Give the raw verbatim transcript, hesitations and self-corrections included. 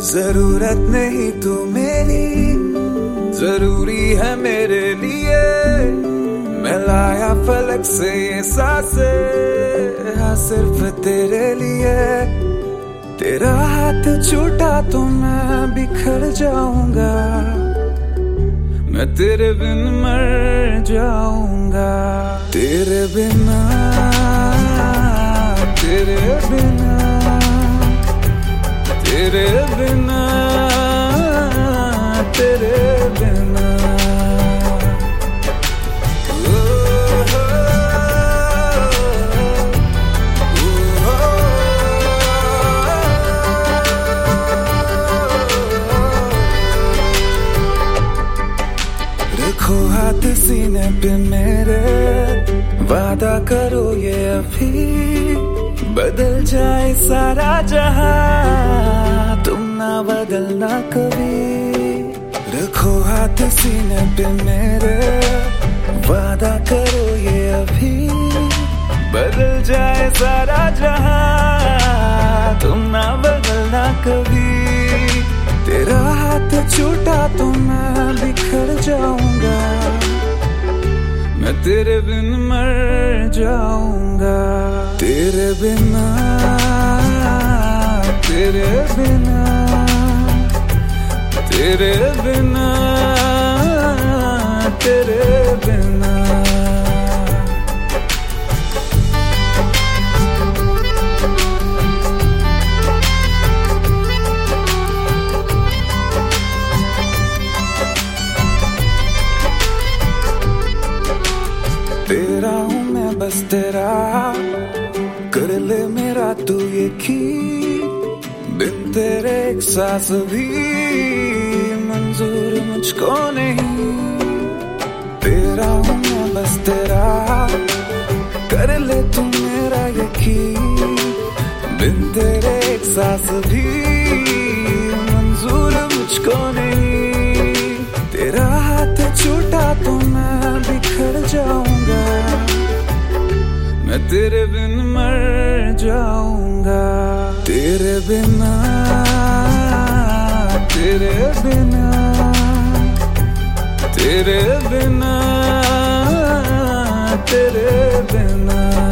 जरूरत नहीं तू मेरी, जरूरी है मेरे लिए। मैं लाया फलक से ये सांसें, हाँ सिर्फ तेरे लिए। तेरा हाथ छूटा तो मैं बिखर जाऊंगा, मैं तेरे बिन मर जाऊंगा। तेरे बिना, तेरे बिना, तेरे बिना, तेरे बिना। रखो हाथ सीने पे मेरे, वादा करो ये अभी बदल जाए सारा जहां, तुम ना बदलना कभी। रखो हाथ सीने पे मेरे, वादा करो ये अभी बदल जाए सारा जहां, तुम ना बदलना कभी। तेरा हाथ छूटा तो मैं बिखर जाऊंगा, मैं तेरे बिन मर जाऊंगा। तेरे बिना, तेरे बिना, तेरे बिना, तेरे बिना। तेरा हूँ मैं बस तेरा, कर ले मेरा तू यकीन। बिन तेरे एक सांस भी मंजूर मुझको नहीं। तेरा हूँ मैं बस तेरा, कर ले तू मेरा यकीन। बिन तेरे एक सांस भी मंजूर मुझको नहीं। तेरा हाथ छूटा तो मैं बिखर जाऊंगा, मैं तेरे बिन मर जाऊंगा। तेरे बिना, तेरे बिना, तेरे बिना, तेरे बिना।